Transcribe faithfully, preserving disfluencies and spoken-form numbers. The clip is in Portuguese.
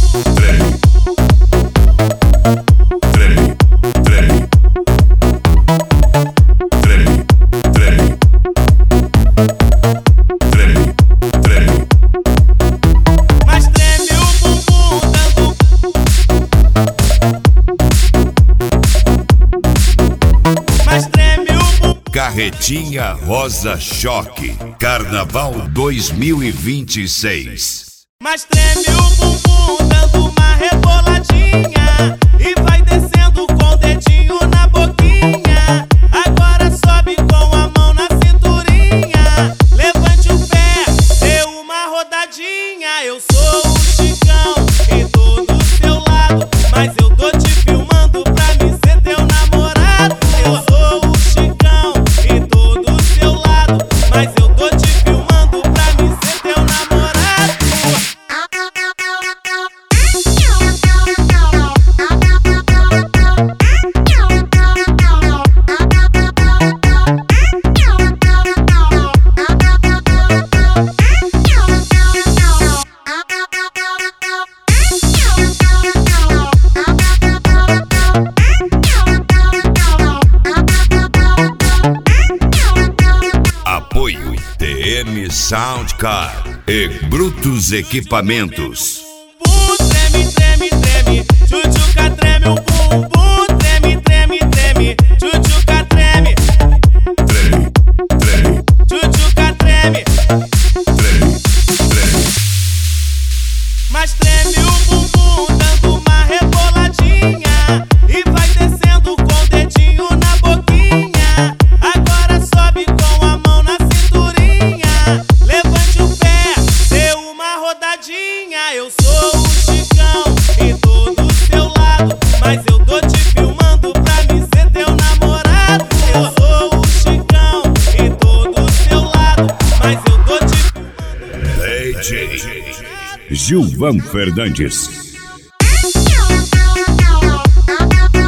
Carretinha Rosa Choque, Carnaval dois mil e vinte e seis. Mas treme o bumbum dando uma reboladinha e vai descendo com o dedinho na boquinha. Agora sobe com a mão na cinturinha. Levante o pé, dê uma rodadinha. Eu sou o Chicão e tô do seu lado, mas eu tô te filmando pra me ser teu namorado. Eu sou o Chicão e tô do seu lado, mas eu tô te filmando pra me ser teu namorado. Apoio T M Soundcar e Brutus Equipamentos. Bum, treme, treme, treme, tchutchuca treme o bumbum. Treme, treme, treme, tchutchuca treme. Treme, treme, Tchutchuca treme. treme, treme. Mas treme o bumbum dando uma reboladinha e vai descendo com o dedinho na boquinha. Agora sobe com a mão na cinturinha. Levante o pé, dê uma rodadinha. Eu sou o Chicão e tô do seu lado, mas eu tô te filmando pra me ser teu namorado. Eu sou o Chicão e tô do seu lado, mas eu tô te filmando. D J Gilvan Fernandes.